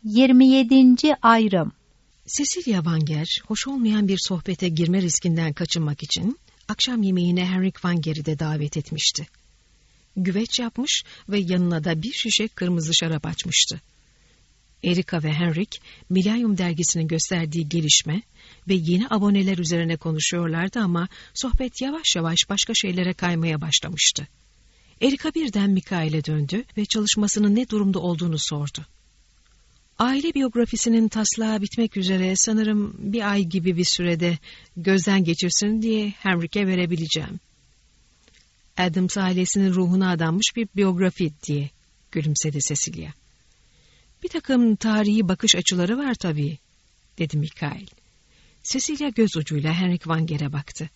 27. ayrım. Cecilia Wanger, hoş olmayan bir sohbete girme riskinden kaçınmak için akşam yemeğine Henrik Wanger'i de davet etmişti. Güveç yapmış ve yanına da bir şişe kırmızı şarap açmıştı. Erika ve Henrik, Millennium dergisinin gösterdiği gelişme ve yeni aboneler üzerine konuşuyorlardı ama sohbet yavaş yavaş başka şeylere kaymaya başlamıştı. Erika birden Mikael'e döndü ve çalışmasının ne durumda olduğunu sordu. Aile biyografisinin taslağı bitmek üzere, sanırım bir ay gibi bir sürede gözden geçirsin diye Henrik'e verebileceğim. Adams ailesinin ruhuna adanmış bir biyografi diye gülümsedi Cecilia. Bir takım tarihi bakış açıları var tabii, dedi Mikael. Cecilia göz ucuyla Henrik Wanger'e baktı.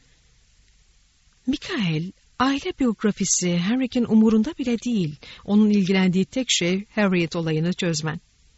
Mikael, aile biyografisi Henrik'in umurunda bile değil. Onun ilgilendiği tek şey Harriet olayını çözmen.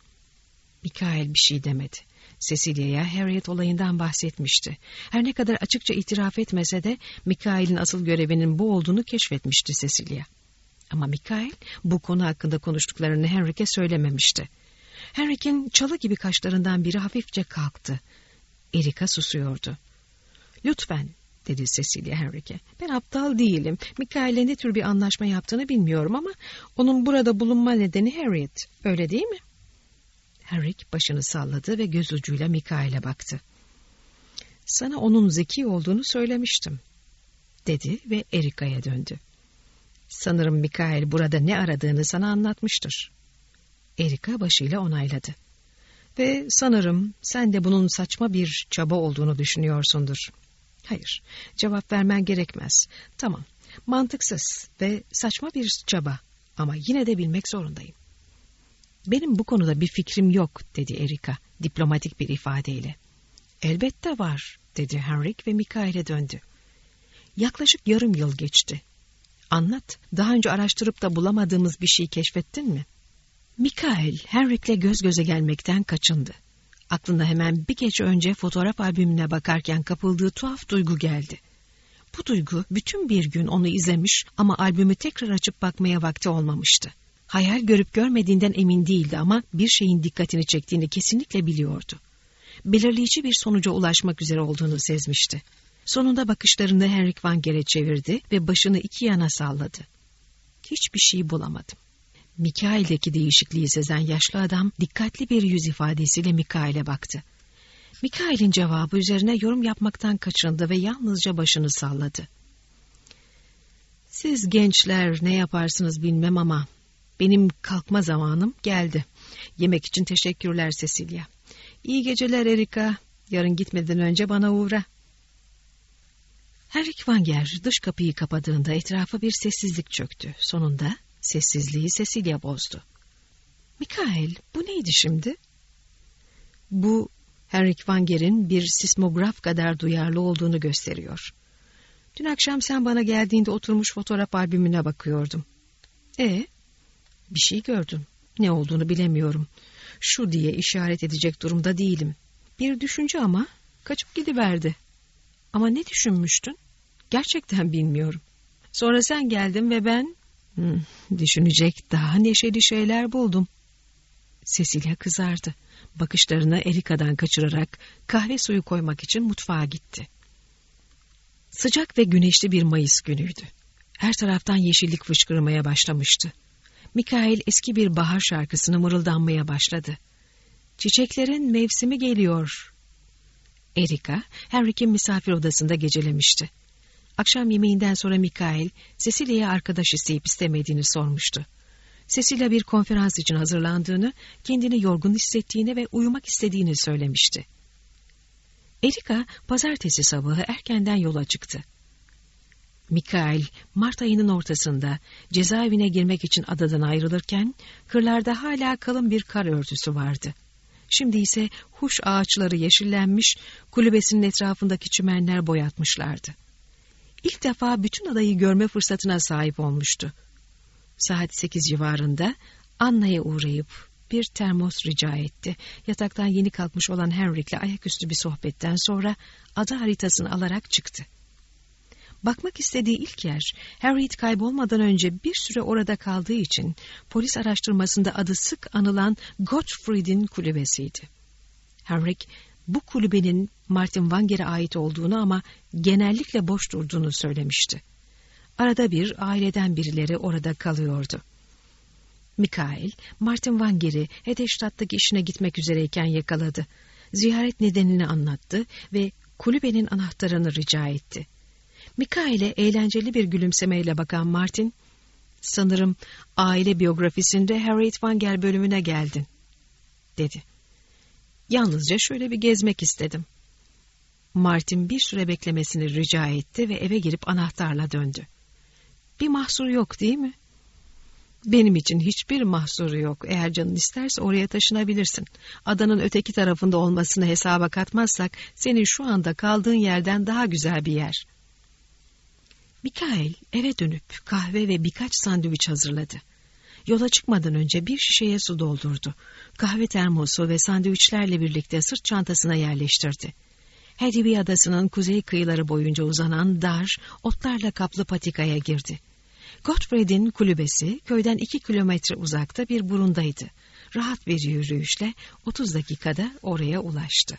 Mikael bir şey demedi. Cecilia'ya Harriet olayından bahsetmişti. Her ne kadar açıkça itiraf etmese de Mikael'in asıl görevinin bu olduğunu keşfetmişti Cecilia. Ama Mikael bu konu hakkında konuştuklarını Henrik'e söylememişti. Henrik'in çalı gibi kaşlarından biri hafifçe kalktı. Erika susuyordu. "Lütfen," dedi Cecilia Henrik'e. "Ben aptal değilim. Mikael'le ne tür bir anlaşma yaptığını bilmiyorum ama onun burada bulunma nedeni Harriet. Öyle değil mi?" Henrik başını salladı ve göz ucuyla Mikael'e baktı. "Sana onun zeki olduğunu söylemiştim," dedi ve Erika'ya döndü. "Sanırım Mikael burada ne aradığını sana anlatmıştır." Erika başıyla onayladı. "Ve sanırım sen de bunun saçma bir çaba olduğunu düşünüyorsundur." "Hayır, cevap vermen gerekmez. Tamam, mantıksız ve saçma bir çaba ama yine de bilmek zorundayım." "Benim bu konuda bir fikrim yok," dedi Erika diplomatik bir ifadeyle. "Elbette var," dedi Henrik ve Mikael'e döndü. "Yaklaşık yarım yıl geçti. Anlat, daha önce araştırıp da bulamadığımız bir şey keşfettin mi?" Mikael, Henrik'le göz göze gelmekten kaçındı. Aklına hemen bir gece önce fotoğraf albümüne bakarken kapıldığı tuhaf duygu geldi. Bu duygu bütün bir gün onu izlemiş ama albümü tekrar açıp bakmaya vakti olmamıştı. Hayal görüp görmediğinden emin değildi ama bir şeyin dikkatini çektiğini kesinlikle biliyordu. Belirleyici bir sonuca ulaşmak üzere olduğunu sezmişti. Sonunda bakışlarını Henrik Wanger'e çevirdi ve başını iki yana salladı. "Hiçbir şey bulamadım." Mikael'deki değişikliği sezen yaşlı adam dikkatli bir yüz ifadesiyle Mikael'e baktı. Mikael'in cevabı üzerine yorum yapmaktan kaçındı ve yalnızca başını salladı. "Siz gençler ne yaparsınız bilmem ama benim kalkma zamanım geldi. Yemek için teşekkürler Cecilia. İyi geceler Erika. Yarın gitmeden önce bana uğra." Henrik Wanger dış kapıyı kapadığında etrafa bir sessizlik çöktü. Sonunda sessizliği Cecilia bozdu. "Mikael, bu neydi şimdi?" "Bu, Henrik Wanger'in bir sismograf kadar duyarlı olduğunu gösteriyor. Dün akşam sen bana geldiğinde oturmuş fotoğraf albümüne bakıyordum." Bir şey gördüm. Ne olduğunu bilemiyorum. Şu diye işaret edecek durumda değilim. Bir düşünce ama kaçıp gidiverdi." "Ama ne düşünmüştün?" "Gerçekten bilmiyorum. Sonra sen geldin ve ben düşünecek daha neşeli şeyler buldum." Cecilia kızardı. Bakışlarını Erika'dan kaçırarak kahve suyu koymak için mutfağa gitti. Sıcak ve güneşli bir Mayıs günüydü. Her taraftan yeşillik fışkırmaya başlamıştı. Mikael eski bir bahar şarkısını mırıldanmaya başladı. "Çiçeklerin mevsimi geliyor." Erika, Henrik'in misafir odasında gecelemişti. Akşam yemeğinden sonra Mikael, Cecilia'ya arkadaş isteyip istemediğini sormuştu. Cecilia bir konferans için hazırlandığını, kendini yorgun hissettiğini ve uyumak istediğini söylemişti. Erika, pazartesi sabahı erkenden yola çıktı. Mikael, Mart ayının ortasında cezaevine girmek için adadan ayrılırken, kırlarda hala kalın bir kar örtüsü vardı. Şimdi ise huş ağaçları yeşillenmiş, kulübesinin etrafındaki çimenler boyatmışlardı. İlk defa bütün adayı görme fırsatına sahip olmuştu. Saat 8 civarında Anna'ya uğrayıp bir termos rica etti. Yataktan yeni kalkmış olan Henrik'le ayaküstü bir sohbetten sonra ada haritasını alarak çıktı. Bakmak istediği ilk yer, Harriet kaybolmadan önce bir süre orada kaldığı için polis araştırmasında adı sık anılan Gottfried'in kulübesiydi. Henrik bu kulübenin Martin Wanger'e ait olduğunu ama genellikle boş durduğunu söylemişti. Arada bir aileden birileri orada kalıyordu. Mikael, Martin Wanger'i Hedestadt'taki işine gitmek üzereyken yakaladı. Ziyaret nedenini anlattı ve kulübenin anahtarını rica etti. Mikael'e eğlenceli bir gülümsemeyle bakan Martin, "Sanırım aile biyografisinde Harriet Wanger bölümüne geldin," dedi. "Yalnızca şöyle bir gezmek istedim." Martin bir süre beklemesini rica etti ve eve girip anahtarla döndü. "Bir mahsur yok değil mi?" "Benim için hiçbir mahsuru yok. Eğer canın isterse oraya taşınabilirsin. Adanın öteki tarafında olmasını hesaba katmazsak senin şu anda kaldığın yerden daha güzel bir yer." Mikael eve dönüp kahve ve birkaç sandviç hazırladı. Yola çıkmadan önce bir şişeye su doldurdu. Kahve termosu ve sandviçlerle birlikte sırt çantasına yerleştirdi. Hedeby adasının kuzey kıyıları boyunca uzanan dar, otlarla kaplı patikaya girdi. Gottfried'in kulübesi köyden 2 kilometre uzakta bir burundaydı. Rahat bir yürüyüşle 30 dakikada oraya ulaştı.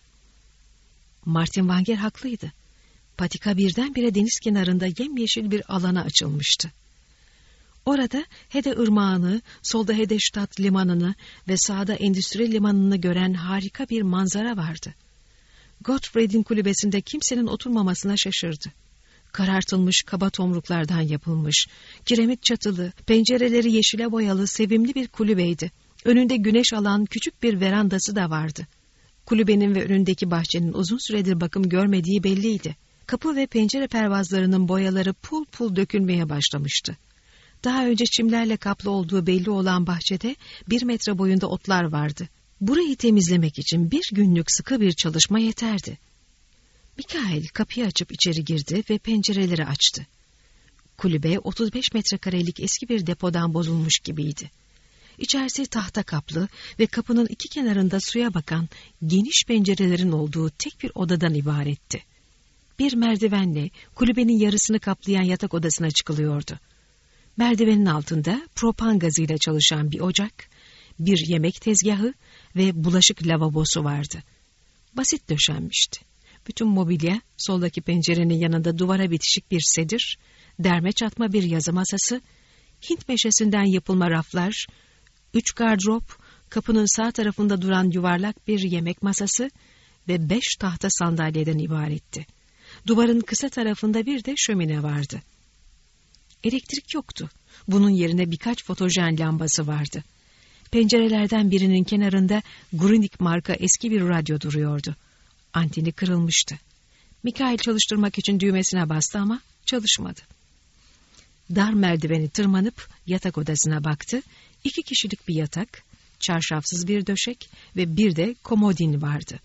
Martin Wanger haklıydı. Patika birdenbire deniz kenarında yemyeşil bir alana açılmıştı. Orada Hede Irmağı'nı, solda Hedestadt limanını ve sağda endüstri limanını gören harika bir manzara vardı. Gottfried'in kulübesinde kimsenin oturmamasına şaşırdı. Karartılmış kaba tomruklardan yapılmış, kiremit çatılı, pencereleri yeşile boyalı sevimli bir kulübeydi. Önünde güneş alan küçük bir verandası da vardı. Kulübenin ve önündeki bahçenin uzun süredir bakım görmediği belliydi. Kapı ve pencere pervazlarının boyaları pul pul dökülmeye başlamıştı. Daha önce çimlerle kaplı olduğu belli olan bahçede 1 metre boyunda otlar vardı. Burayı temizlemek için bir günlük sıkı bir çalışma yeterdi. Mikael kapıyı açıp içeri girdi ve pencereleri açtı. Kulübe 35 metrekarelik eski bir depodan bozulmuş gibiydi. İçerisi tahta kaplı ve kapının 2 kenarında suya bakan geniş pencerelerin olduğu tek bir odadan ibaretti. Bir merdivenle kulübenin yarısını kaplayan yatak odasına çıkılıyordu. Merdivenin altında propan gazıyla çalışan bir ocak, bir yemek tezgahı ve bulaşık lavabosu vardı. Basit döşenmişti. Bütün mobilya soldaki pencerenin yanında duvara bitişik bir sedir, derme çatma bir yazı masası, Hint meşesinden yapılma raflar, 3 gardırop, kapının sağ tarafında duran yuvarlak bir yemek masası ve 5 tahta sandalyeden ibaretti. Duvarın kısa tarafında bir de şömine vardı. Elektrik yoktu. Bunun yerine birkaç fotojen lambası vardı. Pencerelerden birinin kenarında Grundig marka eski bir radyo duruyordu. Anteni kırılmıştı. Mikael çalıştırmak için düğmesine bastı ama çalışmadı. Dar merdiveni tırmanıp yatak odasına baktı. 2 kişilik bir yatak, çarşafsız bir döşek ve bir de komodin vardı.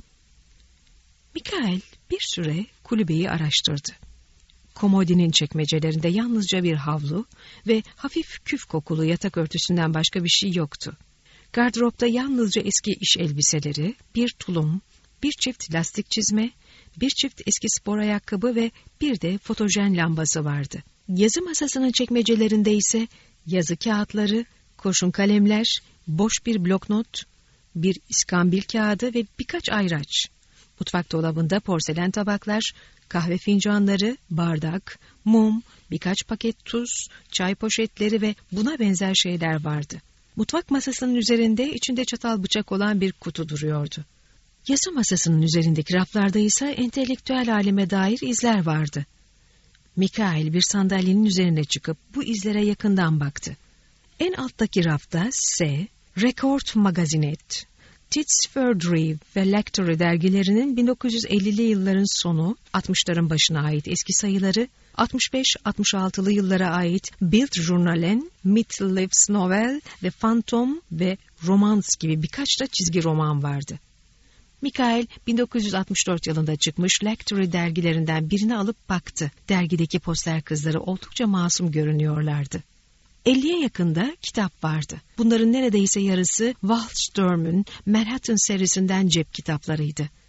Mikael bir süre kulübeyi araştırdı. Komodinin çekmecelerinde yalnızca bir havlu ve hafif küf kokulu yatak örtüsünden başka bir şey yoktu. Gardıropta yalnızca eski iş elbiseleri, bir tulum, bir çift lastik çizme, bir çift eski spor ayakkabı ve bir de fotojen lambası vardı. Yazı masasının çekmecelerinde ise yazı kağıtları, kurşun kalemler, boş bir bloknot, bir iskambil kağıdı ve birkaç ayraç. Mutfak dolabında porselen tabaklar, kahve fincanları, bardak, mum, birkaç paket tuz, çay poşetleri ve buna benzer şeyler vardı. Mutfak masasının üzerinde içinde çatal bıçak olan bir kutu duruyordu. Yazı masasının üzerindeki raflarda ise entelektüel aleme dair izler vardı. Mikael bir sandalyenin üzerine çıkıp bu izlere yakından baktı. En alttaki rafta S, Rekord Magazinet, Tits Fördriv ve Lectory dergilerinin 1950'li yılların sonu, 60'ların başına ait eski sayıları, 65-66'lı yıllara ait Bildjournalen, Mittellives Novel ve Phantom ve Romans gibi birkaç da çizgi roman vardı. Mikael 1964 yılında çıkmış Lectory dergilerinden birini alıp baktı. Dergideki poster kızları oldukça masum görünüyorlardı. 50'ye yakında kitap vardı. Bunların neredeyse yarısı Wallström'ün Manhattan serisinden cep kitaplarıydı.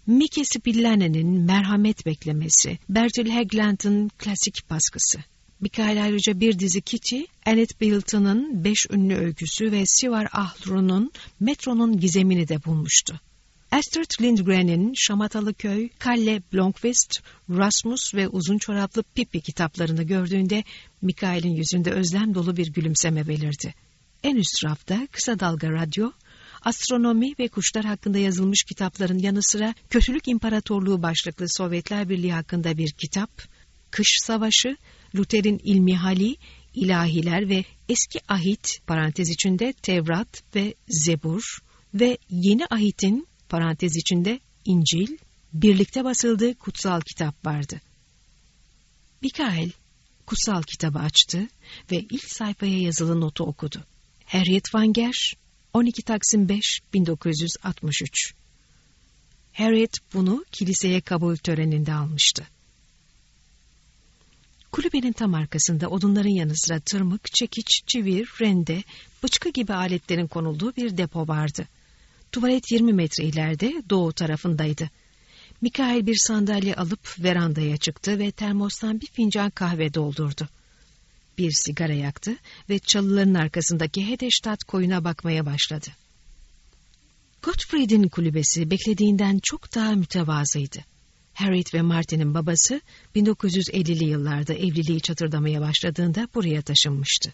Mike Spillane'nin Merhamet Beklemesi, Bertil Hägglund'ın klasik baskısı. Mikael ayrıca bir dizi Kitty, Annette Bilton'ın 5 ünlü öyküsü ve Sivar Ahlru'nun Metronun Gizemini de bulmuştu. Astrid Lindgren'in Şamatalı Köy, Kalle Blomkvist, Rasmus ve Uzun Çoraplı Pippi kitaplarını gördüğünde Mikael'in yüzünde özlem dolu bir gülümseme belirdi. En üst rafta Kısa Dalga Radyo, astronomi ve kuşlar hakkında yazılmış kitapların yanı sıra Kötülük İmparatorluğu başlıklı Sovyetler Birliği hakkında bir kitap, Kış Savaşı, Luther'in İlmihali, İlahiler ve Eski Ahit parantez içinde Tevrat ve Zebur ve Yeni Ahit'in parantez içinde İncil birlikte basıldığı kutsal kitap vardı. Mikael kutsal kitabı açtı ve ilk sayfaya yazılı notu okudu. Harriet Wanger 12 Taksim 5 1963. Harriet bunu kiliseye kabul töreninde almıştı. Kulübenin tam arkasında odunların yanı sıra tırmık, çekiç, çivir, rende, bıçkı gibi aletlerin konulduğu bir depo vardı. Tuvalet 20 metre ileride doğu tarafındaydı. Mikael bir sandalye alıp verandaya çıktı ve termostan bir fincan kahve doldurdu. Bir sigara yaktı ve çalıların arkasındaki Hedestadt koyuna bakmaya başladı. Gottfried'in kulübesi beklediğinden çok daha mütevazıydı. Harriet ve Martin'in babası 1950'li yıllarda evliliği çatırdamaya başladığında buraya taşınmıştı.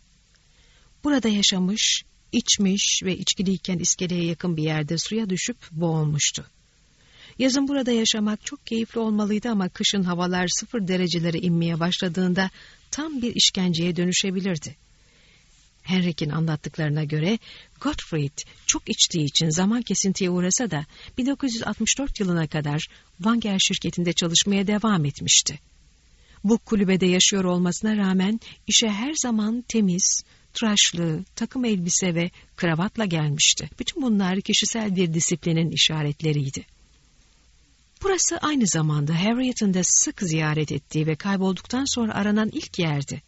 Burada yaşamış, içmiş ve içkiliyken iskeleye yakın bir yerde suya düşüp boğulmuştu. Yazın burada yaşamak çok keyifli olmalıydı ama kışın havalar 0 derecelere inmeye başladığında tam bir işkenceye dönüşebilirdi. Henrik'in anlattıklarına göre Gottfried çok içtiği için zaman kesintiye uğrasa da 1964 yılına kadar Wanger şirketinde çalışmaya devam etmişti. Bu kulübede yaşıyor olmasına rağmen işe her zaman temiz, tıraşlı, takım elbise ve kravatla gelmişti. Bütün bunlar kişisel bir disiplinin işaretleriydi. Burası aynı zamanda Harriet'in de sık ziyaret ettiği ve kaybolduktan sonra aranan ilk yerdi.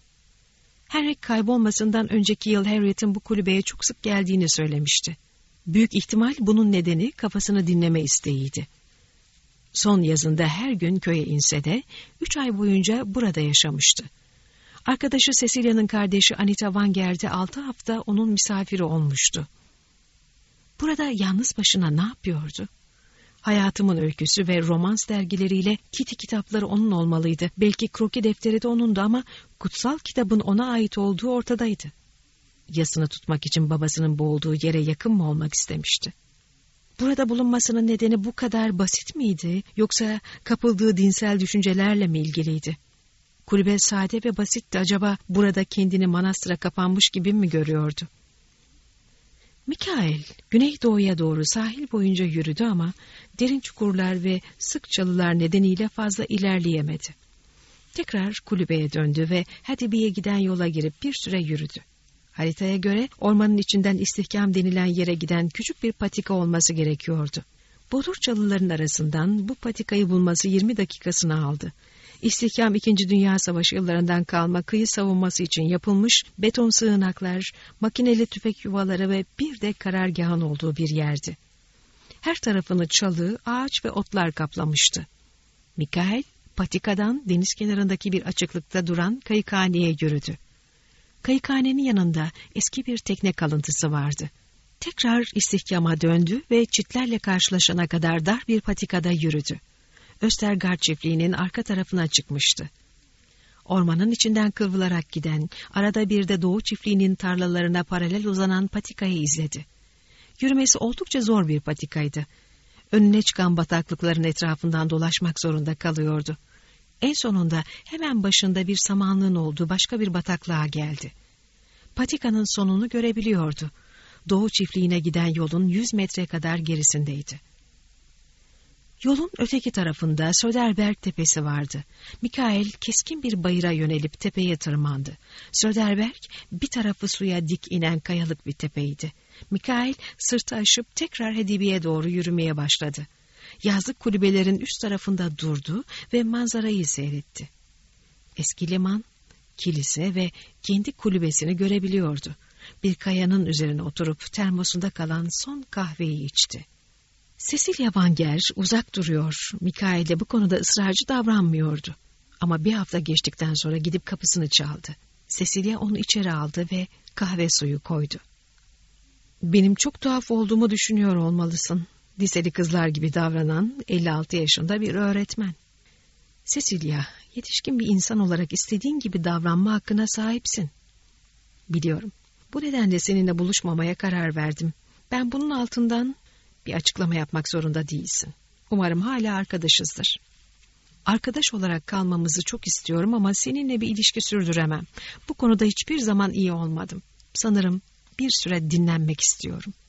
Henrik kaybolmasından önceki yıl Harriet'in bu kulübeye çok sık geldiğini söylemişti. Büyük ihtimal bunun nedeni kafasını dinleme isteğiydi. Son yazında her gün köye inse de 3 ay boyunca burada yaşamıştı. Arkadaşı Cecilia'nın kardeşi Anita Wanger de 6 hafta onun misafiri olmuştu. Burada yalnız başına ne yapıyordu? Hayatımın Öyküsü ve romans dergileriyle Kitty kitapları onun olmalıydı. Belki kroki defteri de onundu ama kutsal kitabın ona ait olduğu ortadaydı. Yasını tutmak için babasının boğulduğu yere yakın mı olmak istemişti? Burada bulunmasının nedeni bu kadar basit miydi, yoksa kapıldığı dinsel düşüncelerle mi ilgiliydi? Kulübe sade ve basitti, acaba burada kendini manastıra kapanmış gibi mi görüyordu? Mikael güneydoğuya doğru sahil boyunca yürüdü ama derin çukurlar ve sık çalılar nedeniyle fazla ilerleyemedi. Tekrar kulübeye döndü ve Hadibi'ye giden yola girip bir süre yürüdü. Haritaya göre ormanın içinden istihkam denilen yere giden küçük bir patika olması gerekiyordu. Bodur çalıların arasından bu patikayı bulması 20 dakikasını aldı. İstihkam 2. Dünya Savaşı yıllarından kalma kıyı savunması için yapılmış beton sığınaklar, makineli tüfek yuvaları ve bir de karargahın olduğu bir yerdi. Her tarafını çalı, ağaç ve otlar kaplamıştı. Mikael, patikadan deniz kenarındaki bir açıklıkta duran kayıkhaneye yürüdü. Kayıkhanenin yanında eski bir tekne kalıntısı vardı. Tekrar istihkama döndü ve çitlerle karşılaşana kadar dar bir patikada yürüdü. Östergaard çiftliğinin arka tarafına çıkmıştı. Ormanın içinden kıvrılarak giden, arada bir de Doğu çiftliğinin tarlalarına paralel uzanan patikayı izledi. Yürümesi oldukça zor bir patikaydı. Önüne çıkan bataklıkların etrafından dolaşmak zorunda kalıyordu. En sonunda hemen başında bir samanlığın olduğu başka bir bataklığa geldi. Patikanın sonunu görebiliyordu. Doğu çiftliğine giden yolun 100 metre kadar gerisindeydi. Yolun öteki tarafında Söderberg tepesi vardı. Mikael keskin bir bayıra yönelip tepeye tırmandı. Söderberg bir tarafı suya dik inen kayalık bir tepeydi. Mikael sırtı aşıp tekrar Hedibi'ye doğru yürümeye başladı. Yazlık kulübelerin üst tarafında durdu ve manzarayı seyretti. Eski liman, kilise ve kendi kulübesini görebiliyordu. Bir kayanın üzerine oturup termosunda kalan son kahveyi içti. Cecilia Van Ger uzak duruyor. Mikael de bu konuda ısrarcı davranmıyordu. Ama bir hafta geçtikten sonra gidip kapısını çaldı. Cecilia onu içeri aldı ve kahve suyu koydu. Benim çok tuhaf olduğumu düşünüyor olmalısın. Liseli kızlar gibi davranan 56 yaşında bir öğretmen. Cecilia, yetişkin bir insan olarak istediğin gibi davranma hakkına sahipsin. Biliyorum. Bu nedenle seninle buluşmamaya karar verdim. Ben bunun altından bir açıklama yapmak zorunda değilsin. Umarım hala arkadaşızdır. Arkadaş olarak kalmamızı çok istiyorum ama seninle bir ilişki sürdüremem. Bu konuda hiçbir zaman iyi olmadım. Sanırım bir süre dinlenmek istiyorum.